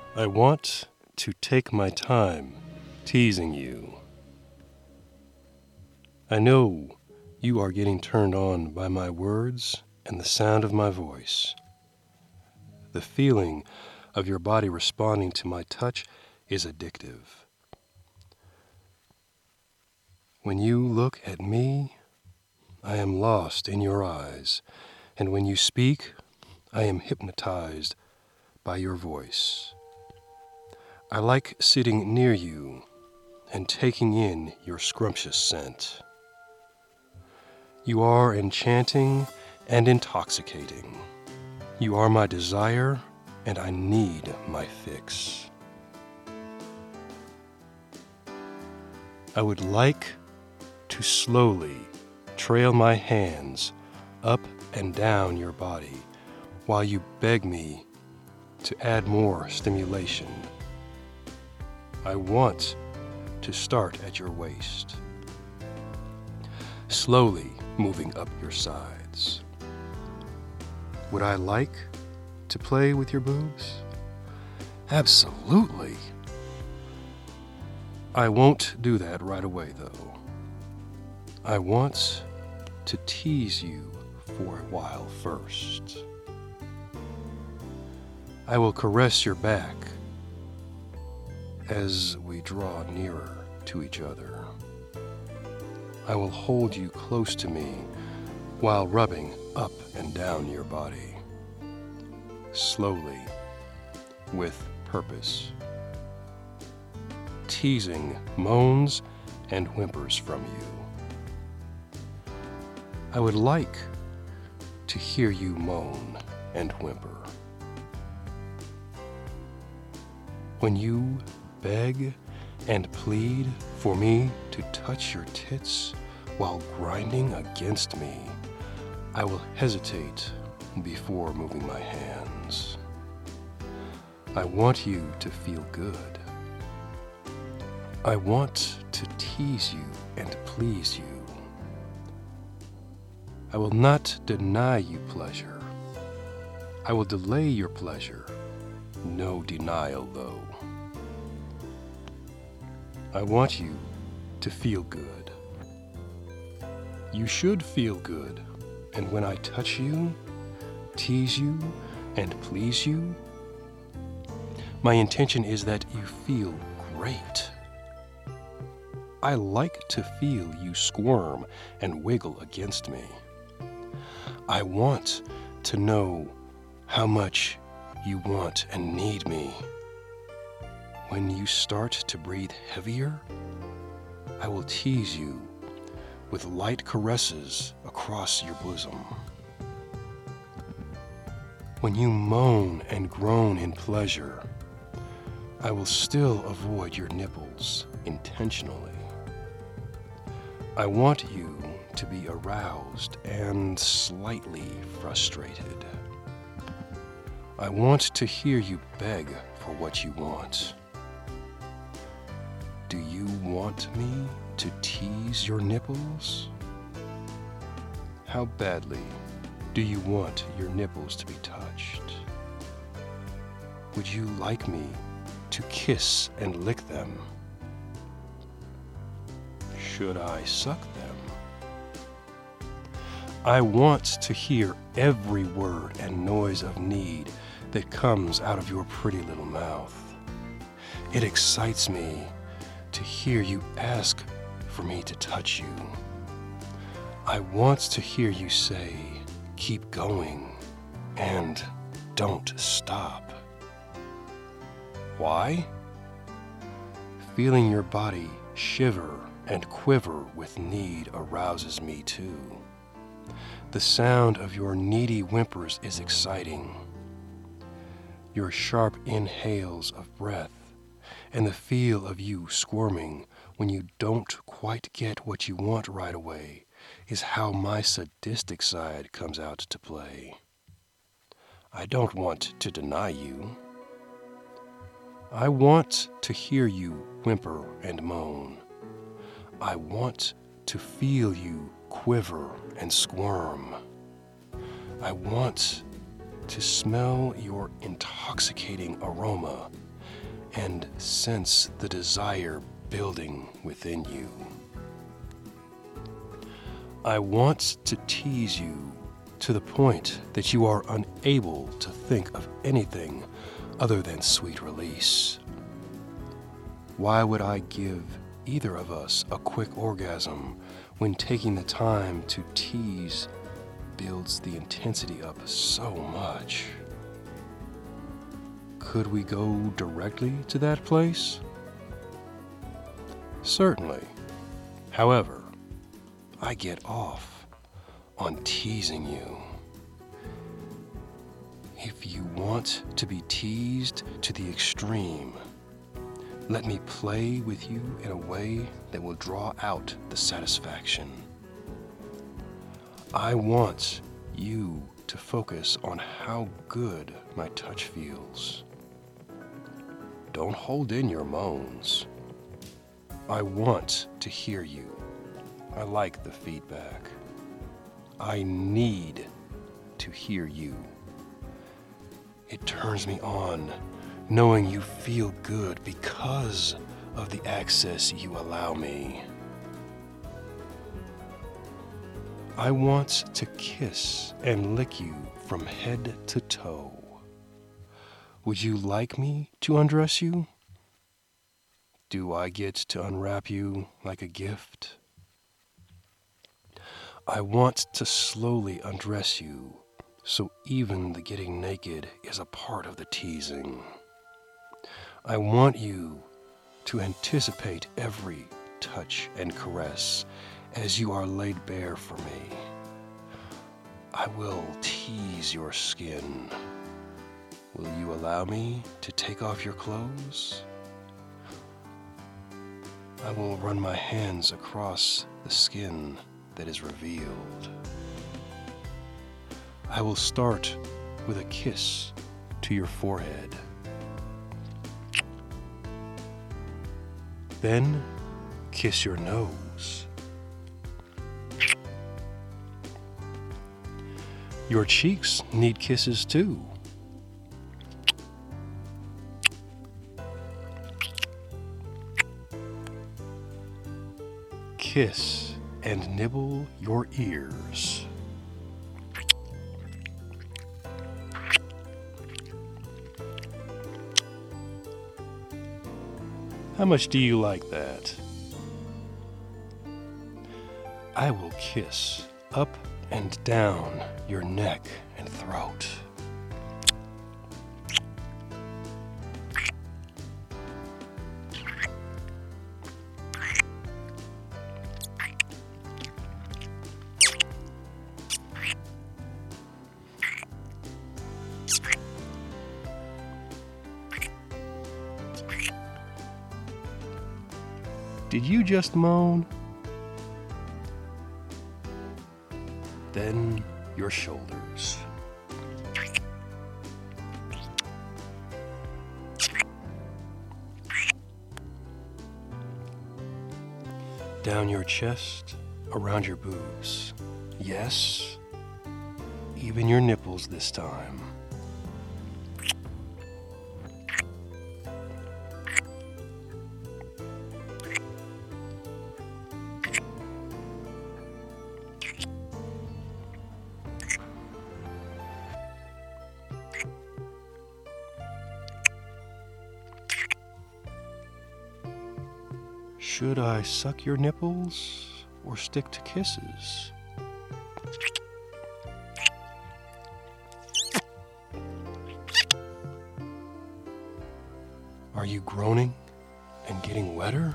I want to take my time teasing you. I know you are getting turned on by my words and the sound of my voice. The feeling of your body responding to my touch is addictive. When you look at me, I am lost in your eyes, and when you speak, I am hypnotized by your voice. I like sitting near you and taking in your scrumptious scent. You are enchanting and intoxicating. You are my desire, and I need my fix. I would like to slowly trail my hands up and down your body while you beg me to add more stimulation. I want to start at your waist, slowly moving up your sides. Would I like to play with your boobs? Absolutely. I won't do that right away, though. I want to tease you for a while first. I will caress your back as we draw nearer to each other. I will hold you close to me while rubbing up and down your body, slowly, with purpose, teasing moans and whimpers from you. I would like to hear you moan and whimper. When you beg and plead for me to touch your tits while grinding against me, I will hesitate before moving my hands. I want you to feel good. I want to tease you and please you. I will not deny you pleasure. I will delay your pleasure. No denial, though. I want you to feel good. You should feel good, and when I touch you, tease you, and please you, my intention is that you feel great. I like to feel you squirm and wiggle against me. I want to know how much you want and need me. When you start to breathe heavier, I will tease you with light caresses across your bosom. When you moan and groan in pleasure, I will still avoid your nipples intentionally. I want you to be aroused and slightly frustrated. I want to hear you beg for what you want. Do you want me to tease your nipples? How badly do you want your nipples to be touched? Would you like me to kiss and lick them? Should I suck them? I want to hear every word and noise of need that comes out of your pretty little mouth. It excites me to hear you ask for me to touch you. I want to hear you say, keep going, and don't stop. Why? Feeling your body shiver and quiver with need arouses me too. The sound of your needy whimpers is exciting. Your sharp inhales of breath and the feel of you squirming when you don't quite get what you want right away is how my sadistic side comes out to play. I don't want to deny you. I want to hear you whimper and moan. I want to feel you quiver and squirm. I want to smell your intoxicating aroma and sense the desire building within you. I want to tease you to the point that you are unable to think of anything other than sweet release. Why would I give either of us a quick orgasm when taking the time to tease builds the intensity up so much? Could we go directly to that place? Certainly. However, I get off on teasing you. If you want to be teased to the extreme, let me play with you in a way that will draw out the satisfaction. I want you to focus on how good my touch feels. Don't hold in your moans. I want to hear you. I like the feedback. I need to hear you. It turns me on knowing you feel good because of the access you allow me. I want to kiss and lick you from head to toe. Would you like me to undress you? Do I get to unwrap you like a gift? I want to slowly undress you, so even the getting naked is a part of the teasing. I want you to anticipate every touch and caress as you are laid bare for me. I will tease your skin. Will you allow me to take off your clothes? I will run my hands across the skin that is revealed. I will start with a kiss to your forehead. Then kiss your nose. Your cheeks need kisses too. Kiss and nibble your ears. How much do you like that? I will kiss up and down your neck and throat. Did you just moan? Then your shoulders. Down your chest, around your boobs. Yes, even your nipples this time. Should I suck your nipples or stick to kisses? Are you groaning and getting wetter?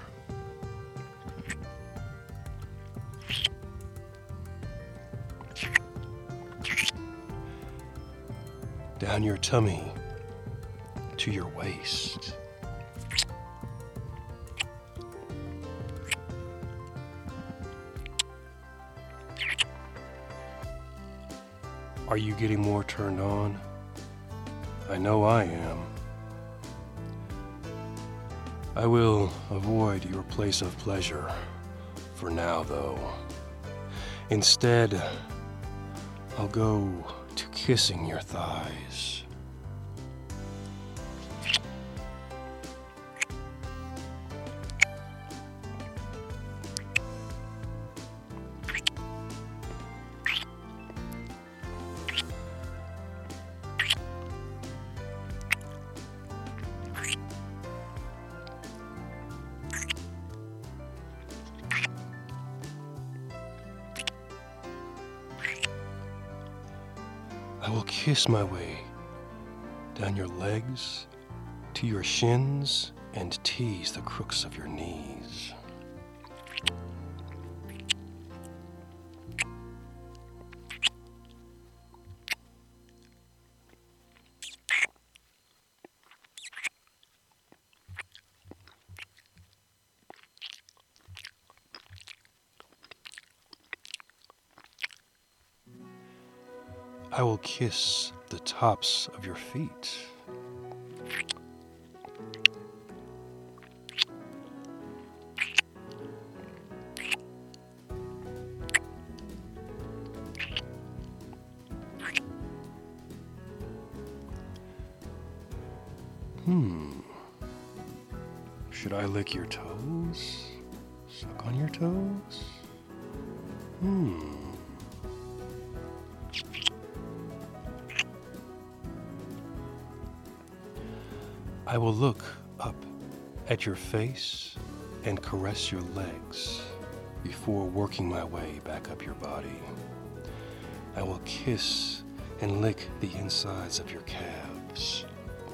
Down your tummy to your waist. Are you getting more turned on? I know I am. I will avoid your place of pleasure for now, though. Instead, I'll go to kissing your thighs. kiss my way down your legs to your shins and tease the crooks of your knees. I will kiss the tops of your feet. Should I lick your toes? Suck on your toes? I will look up at your face and caress your legs before working my way back up your body. I will kiss and lick the insides of your calves.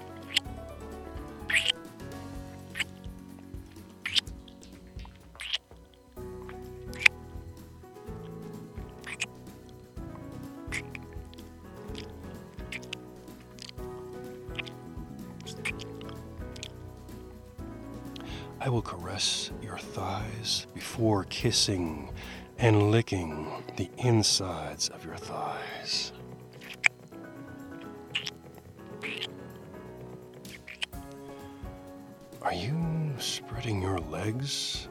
I will caress your thighs before kissing and licking the insides of your thighs. Are you spreading your legs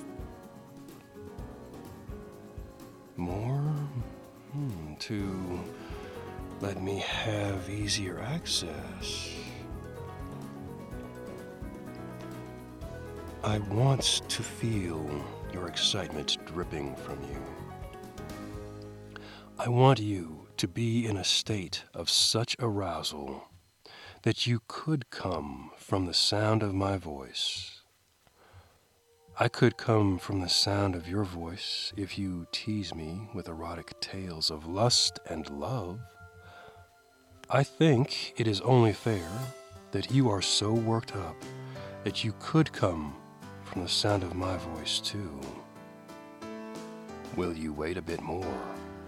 more to let me have easier access? I want to feel your excitement dripping from you. I want you to be in a state of such arousal that you could come from the sound of my voice. I could come from the sound of your voice if you tease me with erotic tales of lust and love. I think it is only fair that you are so worked up that you could come from the sound of my voice too. Will you wait a bit more?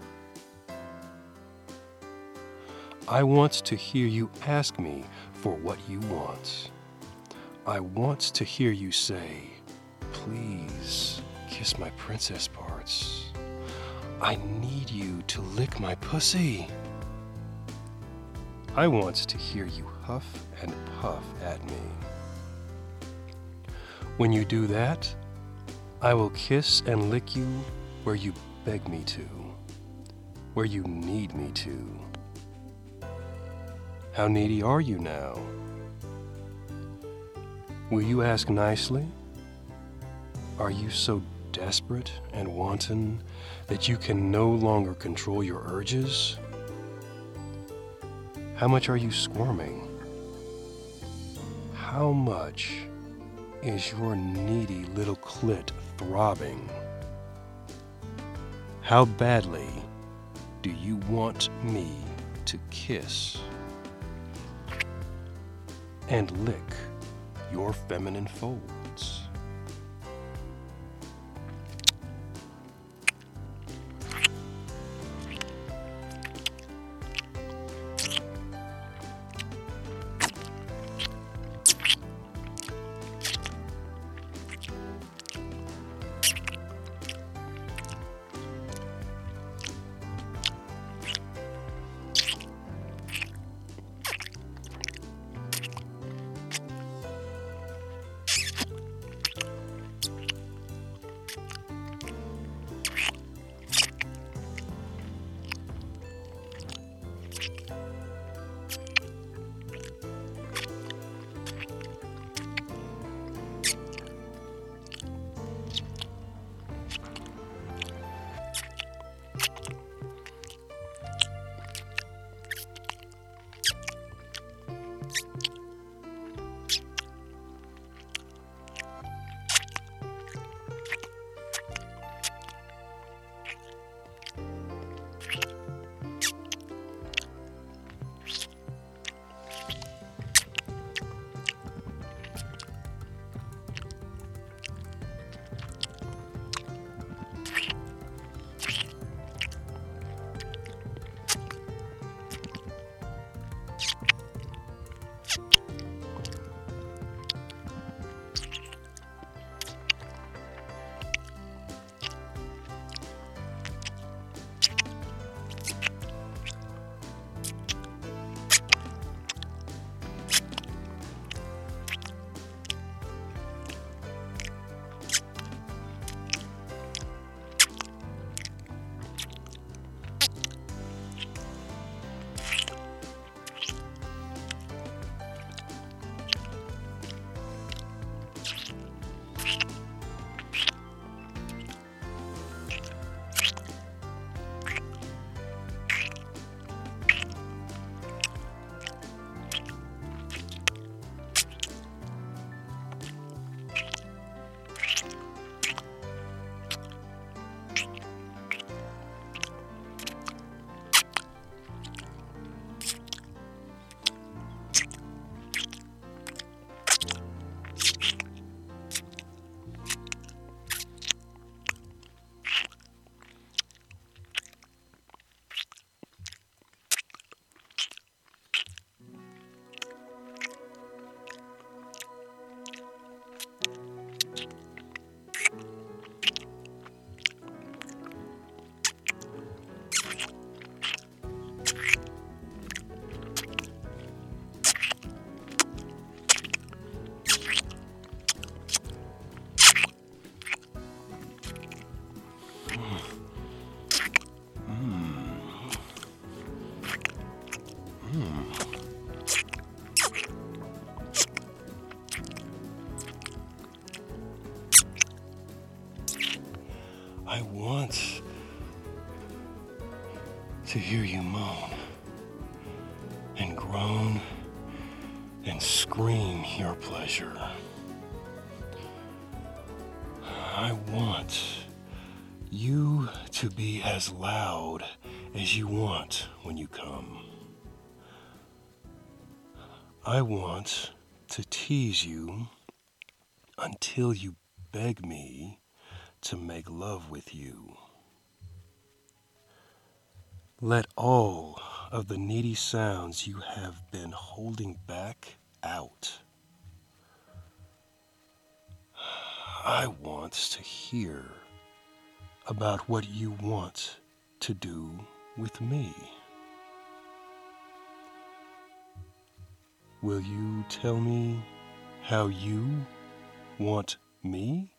I want to hear you ask me for what you want. I want to hear you say, please kiss my princess parts. I need you to lick my pussy. I want to hear you huff and puff at me. When you do that, I will kiss and lick you where you beg me to, where you need me to. How needy are you now? Will you ask nicely? Are you so desperate and wanton that you can no longer control your urges? How much are you squirming? How much is your needy little clit throbbing? How badly do you want me to kiss and lick your feminine folds? I want to hear you moan and groan and scream your pleasure. I want you to be as loud as you want when you come. I want to tease you until you beg me to make love with you. Let all of the needy sounds you have been holding back out. I want to hear about what you want to do with me. Will you tell me how you want me?